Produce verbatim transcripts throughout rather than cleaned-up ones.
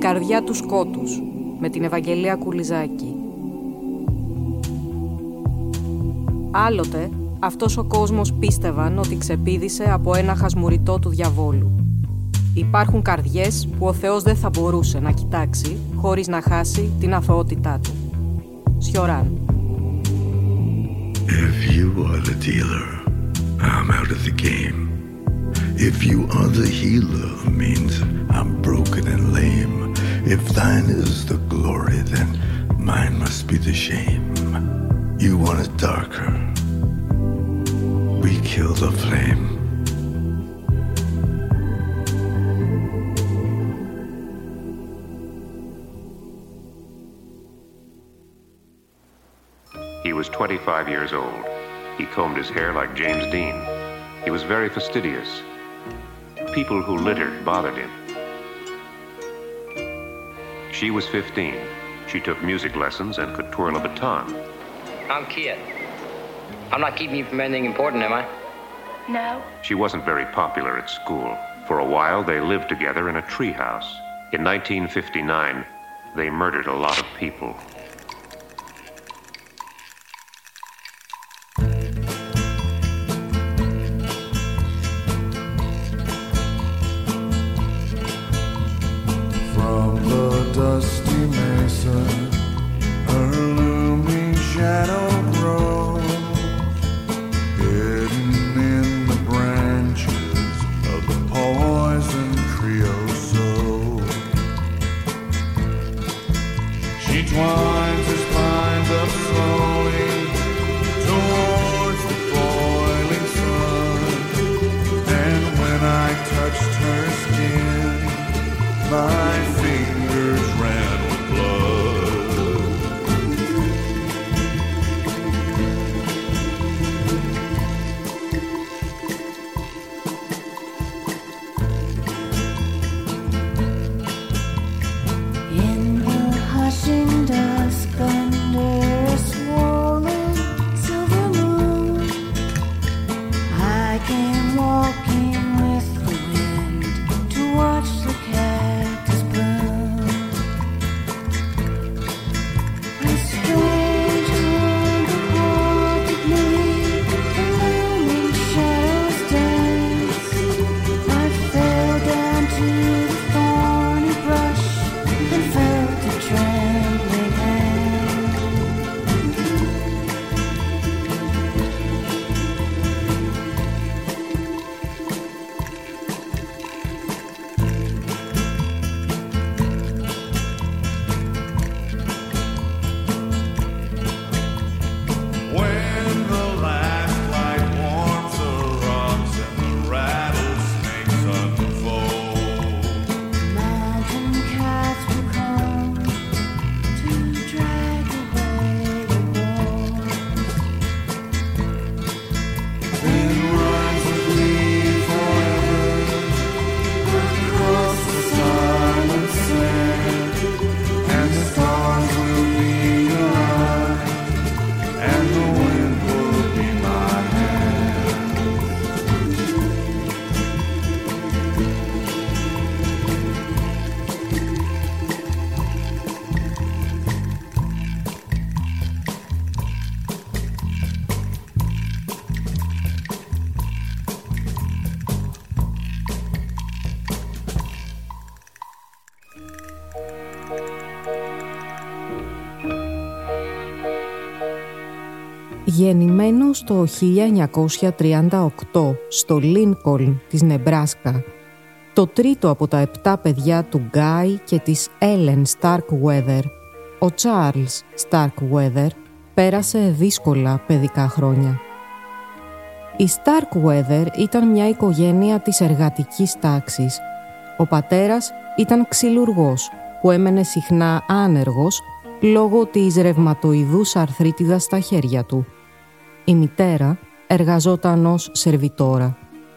καρδιά του σκότους» με την Ευαγγελία Κουλιζάκη. Άλλοτε, αυτός ο κόσμος πίστευαν ότι ξεπήδησε από ένα χασμουριτό του διαβόλου. Υπάρχουν καρδιές που ο Θεός δεν θα μπορούσε να κοιτάξει χωρίς να χάσει την αθωότητά του. Σιωράν. If you are the dealer, I'm out of the game. If you are the healer, means I'm broken and lame. If thine is the glory, then mine must be the shame. You want it darker, we kill the flame. He was twenty-five years old. He combed his hair like James Dean. He was very fastidious. People who littered bothered him. She was fifteen. She took music lessons and could twirl a baton. I'm Kia. I'm not keeping you from anything important, am I? No. She wasn't very popular at school. For a while, they lived together in a treehouse. In nineteen fifty-nine, they murdered a lot of people. From the dusty mesa, her looming shadow grows, hidden in the branches of the poison creosote. She twines her spines up slowly towards the boiling sun, and when I touched her skin, my fingers ran with blood. In the hushing dusk under a swollen silver moon, I came walking with the wind to watch the cactus bloom. A strange hunger haunted me, the looming shadows dance. I fell down to the thorny brush and felt a trembling hand. When the last light warms the rocks and the rattlesnakes unfold, Mountain cats will come to drag away the bones. then rise with me forever across the silent sand, and the stars will be your eyes, and the wind will be my hand. Γεννημένος το χίλια εννιακόσια τριάντα οκτώ στο Λίνκολν της Νεμπράσκα, το τρίτο από τα επτά παιδιά του Γκάι και της Έλεν Σταρκουέδερ, ο Τσάρλς Σταρκουέδερ πέρασε δύσκολα παιδικά χρόνια. Η Σταρκουέδερ ήταν μια οικογένεια της εργατικής τάξης. Ο πατέρας ήταν ξυλουργός που έμενε συχνά άνεργος λόγω της ρευματοειδούς αρθρίτιδας στα χέρια του. Η μητέρα εργαζόταν ως σερβιτόρα.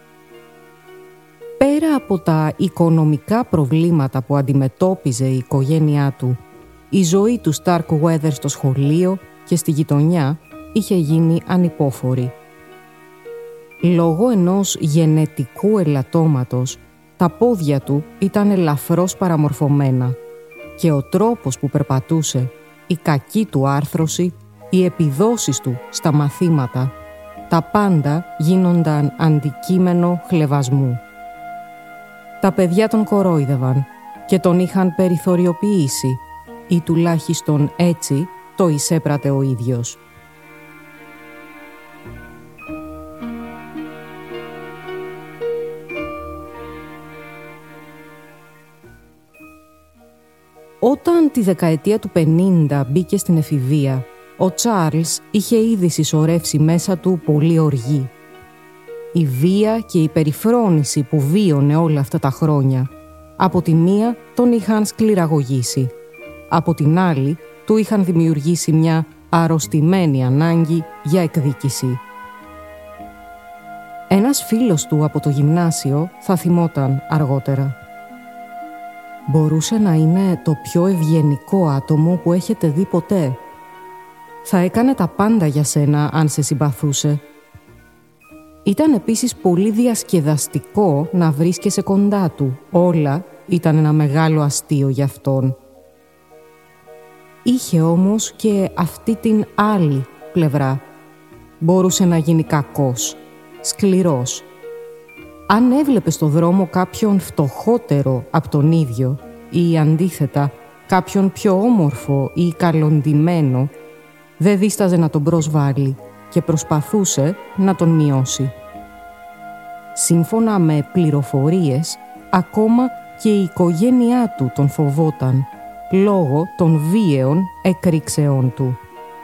Πέρα από τα οικονομικά προβλήματα που αντιμετώπιζε η οικογένειά του, η ζωή του Σταρκουέδερ στο σχολείο και στη γειτονιά είχε γίνει ανυπόφορη. Λόγω ενός γενετικού ελαττώματος, τα πόδια του ήταν ελαφρώς παραμορφωμένα και ο τρόπος που περπατούσε, η κακή του άρθρωση, οι επιδόσεις του στα μαθήματα, τα πάντα γίνονταν αντικείμενο χλευασμού. Τα παιδιά τον κορόιδευαν και τον είχαν περιθωριοποιήσει ή τουλάχιστον έτσι το εισέπρατε ο ίδιος. Όταν τη δεκαετία του πενήντα μπήκε στην εφηβεία, ο Τσάρλς είχε ήδη συσσωρεύσει μέσα του πολλή οργή. Η βία και η περιφρόνηση που βίωνε όλα αυτά τα χρόνια, από τη μία τον είχαν σκληραγωγήσει, από την άλλη του είχαν δημιουργήσει μια αρρωστημένη ανάγκη για εκδίκηση. Ένας φίλος του από το γυμνάσιο θα θυμόταν αργότερα. «Μπορούσε να είναι το πιο ευγενικό άτομο που έχετε δει ποτέ. Θα έκανε τα πάντα για σένα αν σε συμπαθούσε. Ήταν επίσης πολύ διασκεδαστικό να βρίσκεσαι κοντά του. Όλα ήταν ένα μεγάλο αστείο για αυτόν. Είχε όμως και αυτή την άλλη πλευρά. Μπορούσε να γίνει κακός, σκληρός. Αν έβλεπε στο δρόμο κάποιον φτωχότερο από τον ίδιο ή αντίθετα κάποιον πιο όμορφο ή καλοντυμένο, δεν δίσταζε να τον προσβάλλει και προσπαθούσε να τον μειώσει. Σύμφωνα με πληροφορίες, ακόμα και η οικογένειά του τον φοβόταν λόγω των βίαιων εκρήξεών του.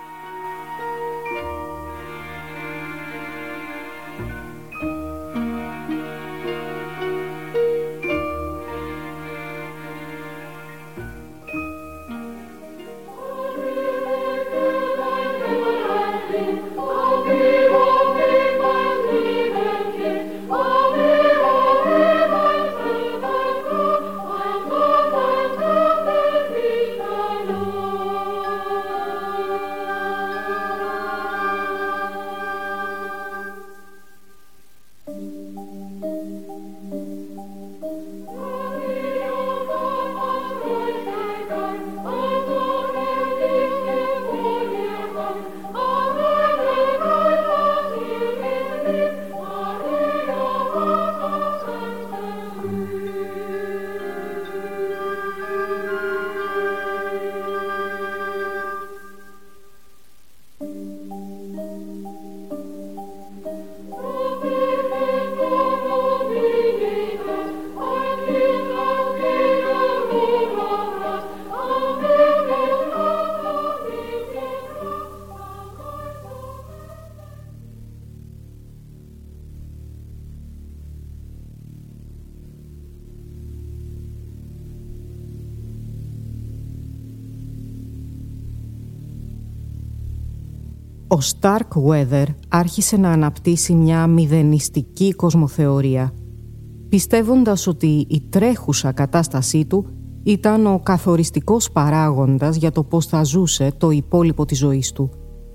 Ο Starkweather άρχισε να αναπτύσσει μια μηδενιστική κοσμοθεωρία, πιστεύοντας ότι η τρέχουσα κατάστασή του ήταν ο καθοριστικός παράγοντας για το πώς θα ζούσε το υπόλοιπο της ζωής του,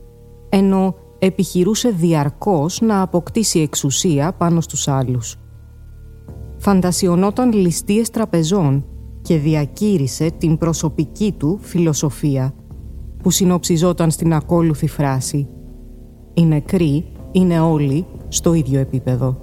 ενώ επιχειρούσε διαρκώς να αποκτήσει εξουσία πάνω στους άλλους. Φαντασιωνόταν ληστείες τραπεζών και διακήρυσε την προσωπική του φιλοσοφία, που συνοψιζόταν στην ακόλουθη φράση «Οι νεκροί είναι όλοι στο ίδιο επίπεδο».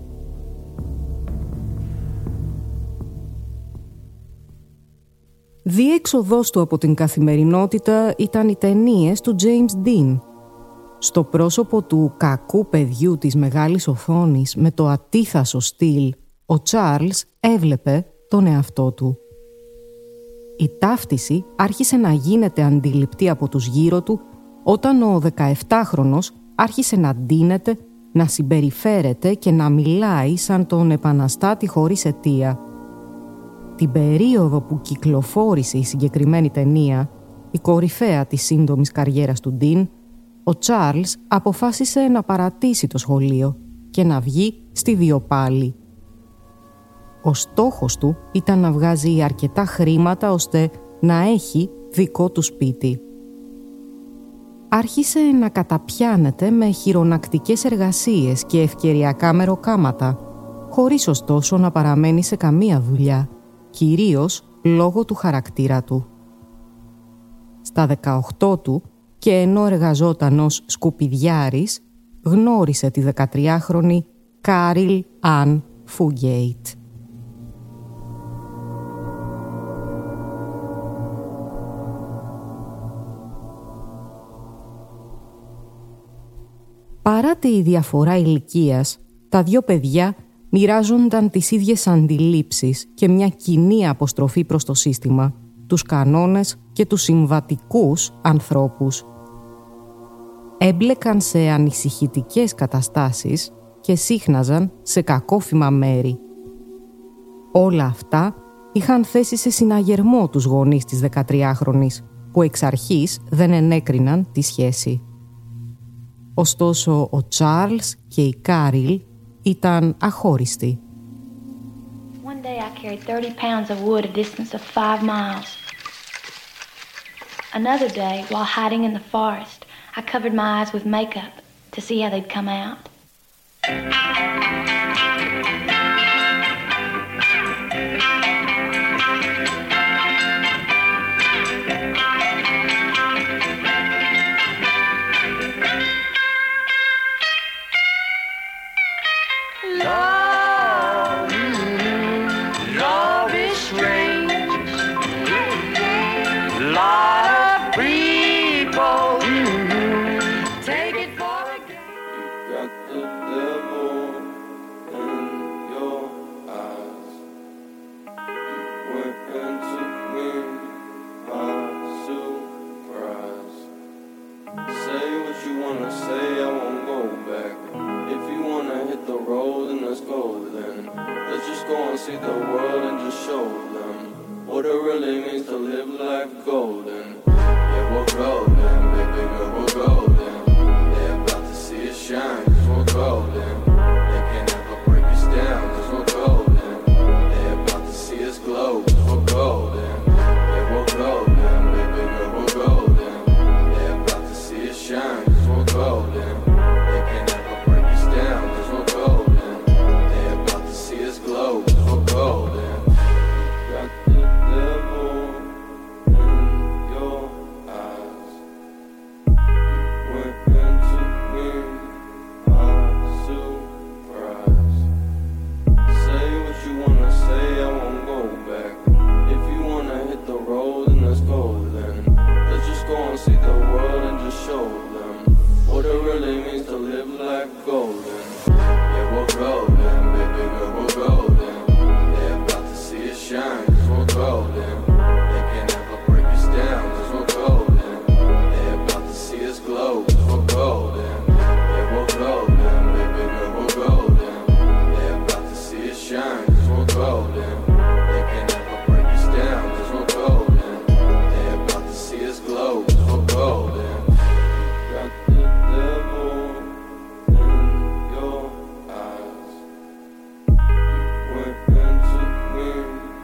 Διέξοδος του από την καθημερινότητα ήταν οι ταινίες του James Dean. Στο πρόσωπο του κακού παιδιού της μεγάλης οθόνης με το ατίθασο στυλ, ο Τσάρλς έβλεπε τον εαυτό του. Η ταύτιση άρχισε να γίνεται αντιληπτή από τους γύρω του όταν ο δεκαεφτάχρονος άρχισε να ντύνεται, να συμπεριφέρεται και να μιλάει σαν τον επαναστάτη χωρίς αιτία. Την περίοδο που κυκλοφόρησε η συγκεκριμένη ταινία, η κορυφαία της σύντομης καριέρας του Ντίν, ο Τσάρλς αποφάσισε να παρατήσει το σχολείο και να βγει στη βιοπάλη. Ο στόχος του ήταν να βγάζει αρκετά χρήματα ώστε να έχει δικό του σπίτι. Άρχισε να καταπιάνεται με χειρονακτικές εργασίες και ευκαιριακά μεροκάματα, χωρίς ωστόσο να παραμένει σε καμία δουλειά, κυρίως λόγω του χαρακτήρα του. Στα δεκαοκτώ του και ενώ εργαζόταν ως σκουπιδιάρης, γνώρισε τη δεκατριάχρονη Κάριλ Αν Φούγκεϊτ. Παρά τη διαφορά ηλικίας, τα δυο παιδιά μοιράζονταν τις ίδιες αντιλήψεις και μια κοινή αποστροφή προς το σύστημα, τους κανόνες και τους συμβατικούς ανθρώπους. Έμπλεκαν σε ανησυχητικές καταστάσεις και σύχναζαν σε κακόφημα μέρη. Όλα αυτά είχαν θέσει σε συναγερμό τους γονείς της δεκατριάχρονης, που εξ αρχής δεν ενέκριναν τη σχέση. Ωστόσο, ο Τσάρλς και η Κάριλ ήταν αχώριστοι. One day I carried thirty pounds of wood a distance of five miles. Another day, while hiding in the forest, I covered my eyes with makeup to see how they'd come out. See the world and just show them what it really means to live life golden. Yeah, we're golden, baby girl, we're golden. They're about to see us shine, cause we're golden. They can't ever break us down, cause we're golden. They're about to see us glow, cause we're golden. Yeah, we're golden, baby girl, we're golden. They're about to see us shine, cause we're golden. They can't ever break us down, cause we're golden. They're about to see us glow. Golden. Got the devil in your eyes. Went into me, my surprise. Say what you wanna say, I won't go back. If you wanna hit the road, then let's go then. Let's just go and see the world and just show them what it really means to live life golden. Yeah, we're golden, baby girl, we're golden. Shine, cause we're golden. They can't ever break us down, cause we're golden. They're about to see us glow, cause we're golden. Yeah, we're golden, baby girl, we're golden. They're about to see us shine, cause we're golden. They can't ever break us down, cause we're golden. They're about to see us glow, cause we're golden. Got the devil in your eyes. Went into me.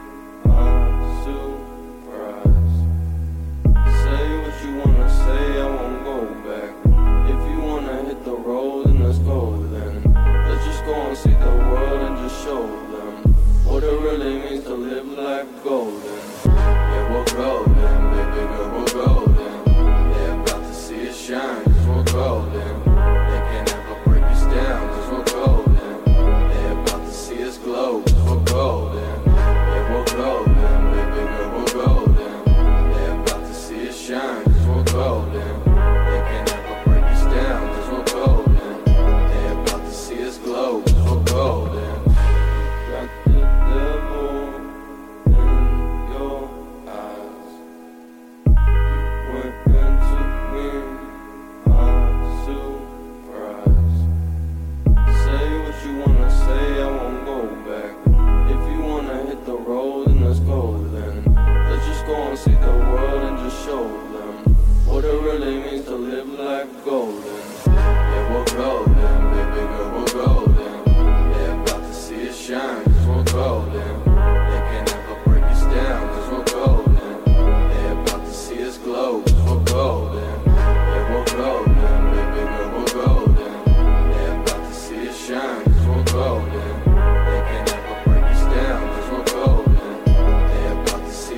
Surprise. Say what you wanna say, I won't go back. If you wanna hit the road, then let's go then. Let's just go and see the world and just show them what it really means to live life golden. Yeah, we're golden, baby girl, we're golden. They're about to see us shine, cause we're golden. They can't ever break us down, cause we're golden. They're about to see us glow, cause we're golden. Yeah, we're golden, baby girl, we're golden. They're about to see us shine, cause we're golden. They can't ever break us down, cause we're golden. They're about to see us glow, cause we're golden. Got the devil in your eyes. Went into me, my surprise. Say what you wanna say, I won't go back. If you wanna hit the road, then let's go then. Let's just go and see the world and just show them what it really means to live life golden. Yeah, we're golden, baby girl, we're golden. They're about to see us shine, cause we're golden. They can't ever break us down, cause we're golden. They're about to see us glow, cause we're golden. Yeah, we're golden, baby girl, we're golden. They're about to see us shine, cause we're golden. They can't ever break us down, cause we're golden. They're about to see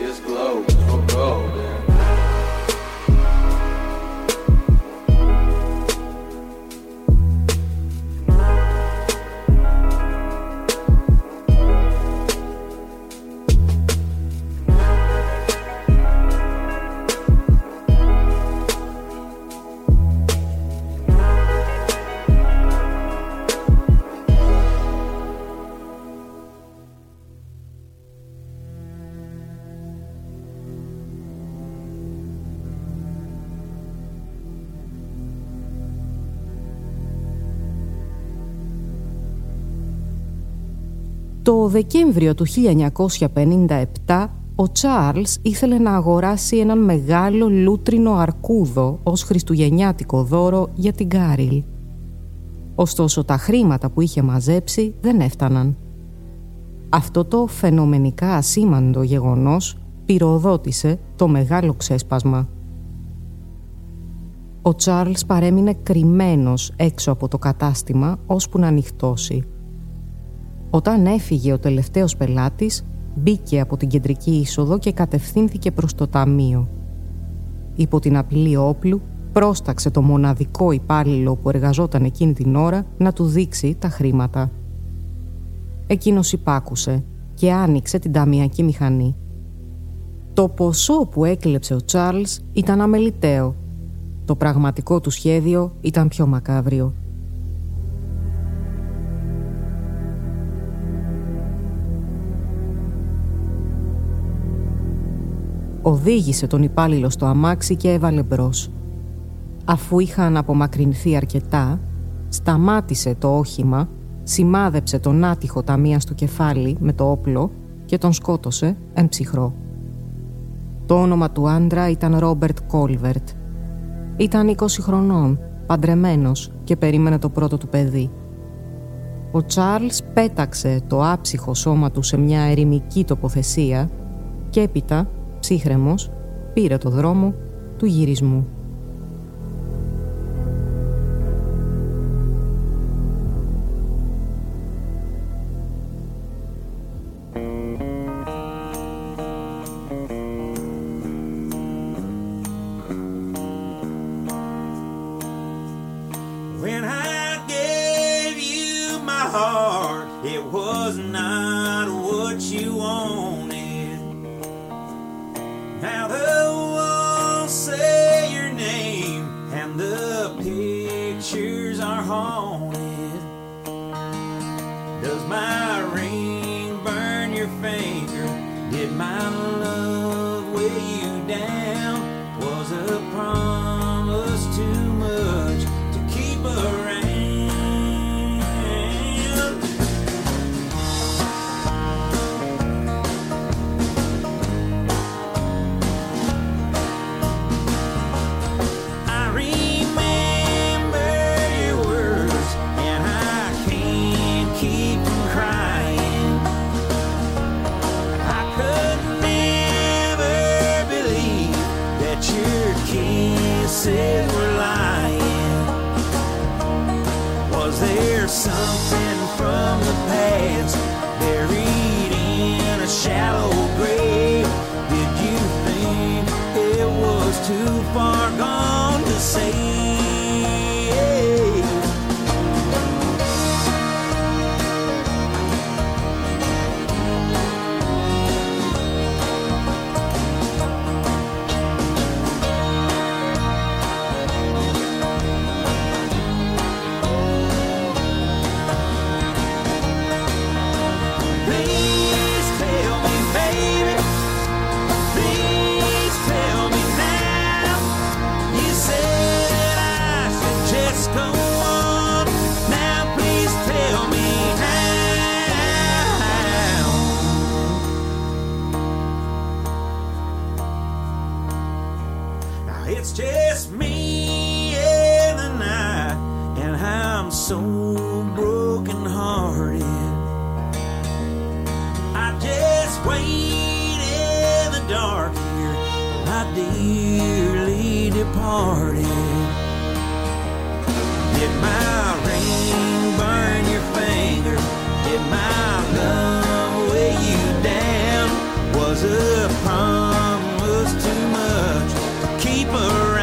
Το Δεκέμβριο του χίλια εννιακόσια πενήντα επτά ο Τσάρλς ήθελε να αγοράσει έναν μεγάλο λούτρινο αρκούδο ως χριστουγεννιάτικο δώρο για την Κάριλ. Ωστόσο τα χρήματα που είχε μαζέψει δεν έφταναν. Αυτό το φαινομενικά ασήμαντο γεγονός πυροδότησε το μεγάλο ξέσπασμα. Ο Τσάρλς παρέμεινε κρυμμένος έξω από το κατάστημα ώσπου να νυχτώσει. Όταν έφυγε ο τελευταίος πελάτης, μπήκε από την κεντρική είσοδο και κατευθύνθηκε προς το ταμείο. Υπό την απειλή όπλου, πρόσταξε το μοναδικό υπάλληλο που εργαζόταν εκείνη την ώρα να του δείξει τα χρήματα. Εκείνος υπάκουσε και άνοιξε την ταμιακή μηχανή. Το ποσό που έκλεψε ο Τσάρλς ήταν αμεληταίο. Το πραγματικό του σχέδιο ήταν πιο μακάβριο. Οδήγησε τον υπάλληλο στο αμάξι και έβαλε μπρος. Αφού είχαν απομακρυνθεί αρκετά, σταμάτησε το όχημα, σημάδεψε τον άτυχο ταμεία στο κεφάλι με το όπλο και τον σκότωσε εν ψυχρό. Το όνομα του άντρα ήταν Ρόμπερτ Κόλβερτ. Ήταν είκοσι χρονών, παντρεμένος και περίμενε το πρώτο του παιδί. Ο Τσάρλς πέταξε το άψυχο σώμα του σε μια ερημική τοποθεσία και έπειτα, ψύχρεμος, πήρε το δρόμο του γυρισμού. When I gave you my heart, it was not what you wanted. Now the walls say your name and the pictures are haunted. Does my ring burn your finger? Did my love weigh you down? Was a promise too much to keep around? I remember your words and I can't keep from crying. I could never believe that your kisses were lying. Was there something from the past buried in a shallow grave? Did you think it was too far gone to save? Please tell me, baby. Please tell me now. You said I should just go on. Now please tell me how. Now it's just me and the night, and I'm so broken hearted. I just wait in the dark here, my dearly departed. Did my ring burn your finger? Did my love weigh you down? Was a promise too much to keep around?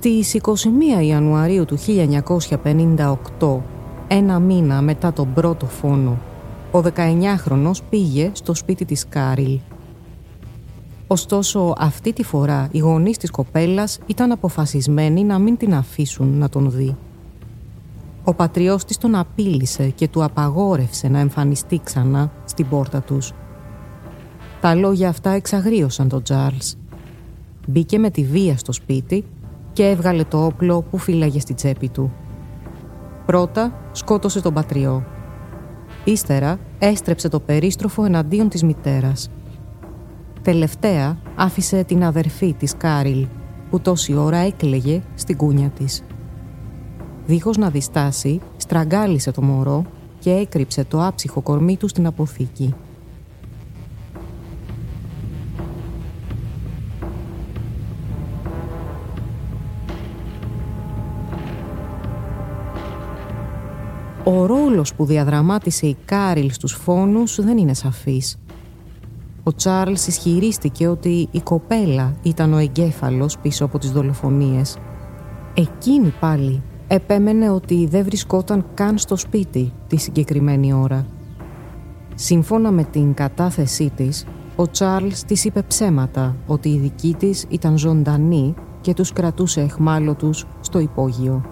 Στις είκοσι μία Ιανουαρίου του χίλια εννιακόσια πενήντα οκτώ, ένα μήνα μετά τον πρώτο φόνο, ο δεκαεννιάχρονος πήγε στο σπίτι της Κάριλ. Ωστόσο, αυτή τη φορά οι γονείς της κοπέλας ήταν αποφασισμένοι να μην την αφήσουν να τον δει. Ο πατριός της τον απείλησε και του απαγόρευσε να εμφανιστεί ξανά στην πόρτα τους. Τα λόγια αυτά εξαγρίωσαν τον Τσάρλς. Μπήκε με τη βία στο σπίτι και έβγαλε το όπλο που φύλαγε στη τσέπη του. Πρώτα σκότωσε τον πατριό. Ύστερα έστρεψε το περίστροφο εναντίον της μητέρας. Τελευταία άφησε την αδερφή της Κάριλ, που τόση ώρα έκλαιγε στην κούνια της. Δίχως να διστάσει, στραγγάλισε το μωρό και έκρυψε το άψυχο κορμί του στην αποθήκη. Ο ρόλος που διαδραμάτισε η Κάριλ στους φόνους δεν είναι σαφής. Ο Τσάρλς ισχυρίστηκε ότι η κοπέλα ήταν ο εγκέφαλος πίσω από τις δολοφονίες. Εκείνη πάλι επέμενε ότι δεν βρισκόταν καν στο σπίτι τη συγκεκριμένη ώρα. Σύμφωνα με την κατάθεσή της, ο Τσάρλς της είπε ψέματα ότι η δική της ήταν ζωντανή και τους κρατούσε αιχμάλωτους στο υπόγειο.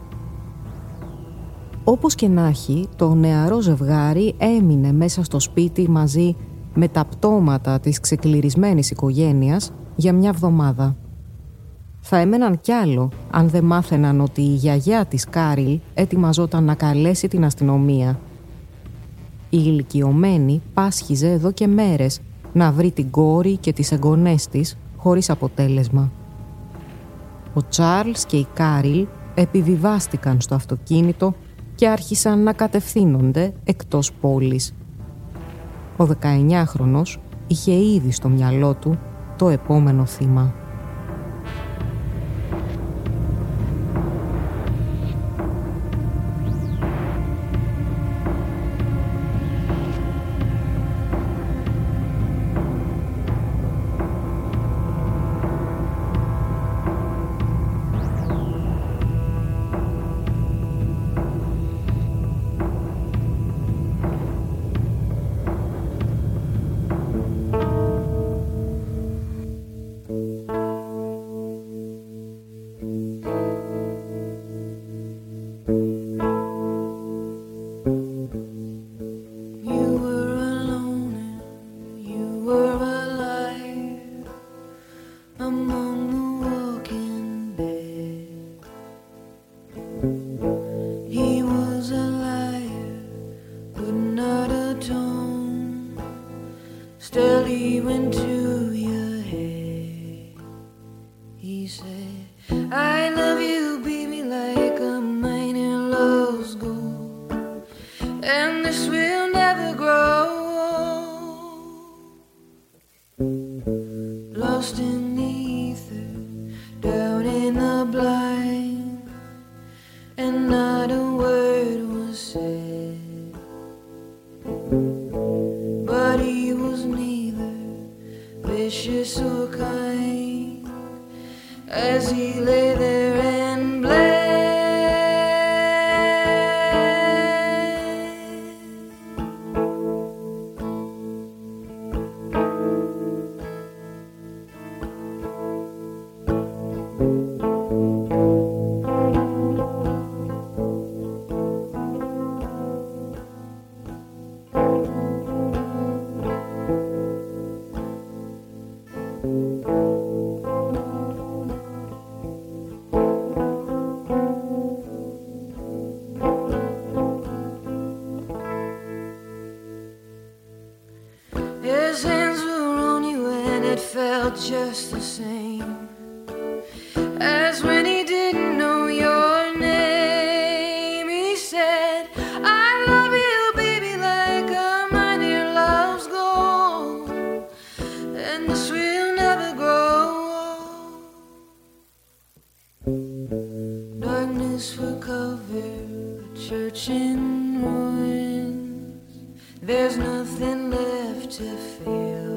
Όπως και να έχει, το νεαρό ζευγάρι έμεινε μέσα στο σπίτι μαζί με τα πτώματα της ξεκληρισμένης οικογένειας για μια εβδομάδα. Θα έμεναν κι άλλο αν δεν μάθαιναν ότι η γιαγιά της Κάριλ ετοιμαζόταν να καλέσει την αστυνομία. Η ηλικιωμένη πάσχιζε εδώ και μέρες να βρει την κόρη και τις εγγονές της χωρίς αποτέλεσμα. Ο Τσάρλς και η Κάριλ επιβιβάστηκαν στο αυτοκίνητο και άρχισαν να κατευθύνονται εκτός πόλης. Ο δεκαεννιάχρονος είχε ήδη στο μυαλό του το επόμενο θύμα.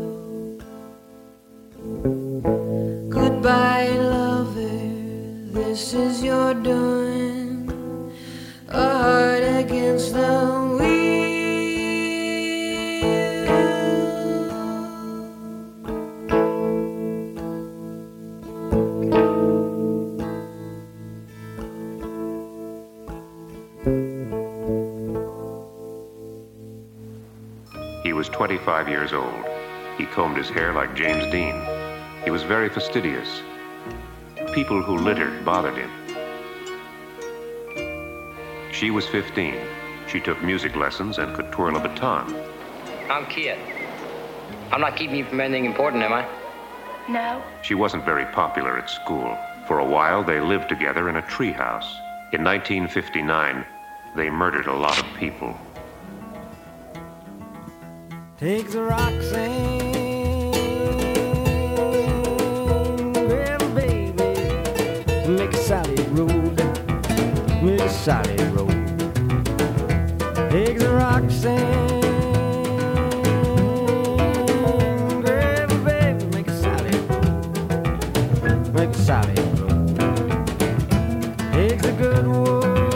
Goodbye, lover, this He was twenty-five years old. He combed his hair like James Dean. He was very fastidious. People who littered bothered him. She was fifteen. She took music lessons and could twirl a baton. I'm Kit. I'm not keeping you from anything important, am I? No. She wasn't very popular at school. For a while, they lived together in a treehouse. In nineteen fifty-nine, they murdered a lot of people. Take the Roxanne, well, baby, make a solid road, make a solid road. Take the Roxanne, well, baby, make a solid road, make a solid road. Take the good wood.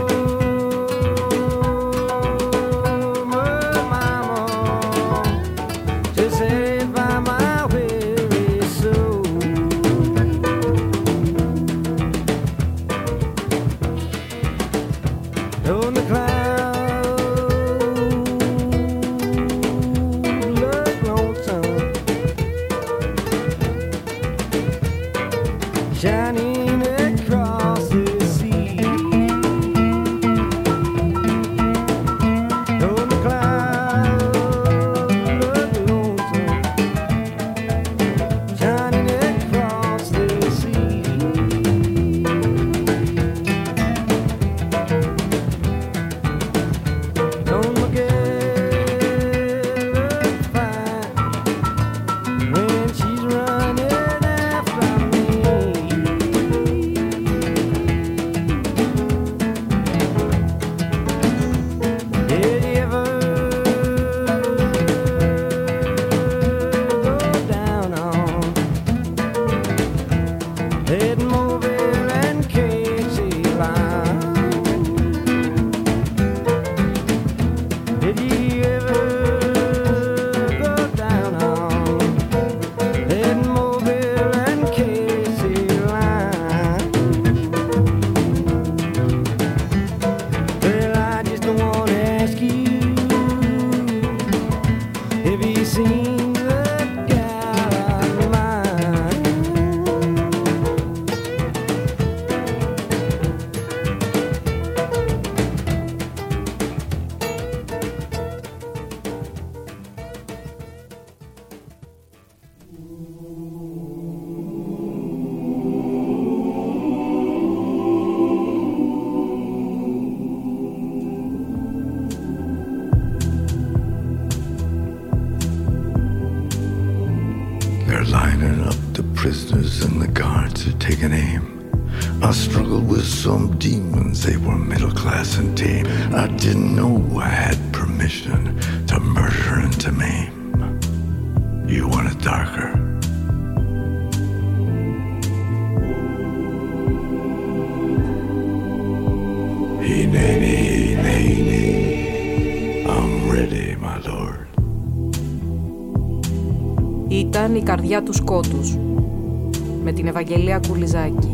They were middle class and tame. I didn't know I had permission to murder and to maim. You want it darker? Hey, nay, nay, nay, nay. I'm ready, my lord. Ήταν η καρδιά του σκότους με την Ευαγγελία Κουλιζάκη.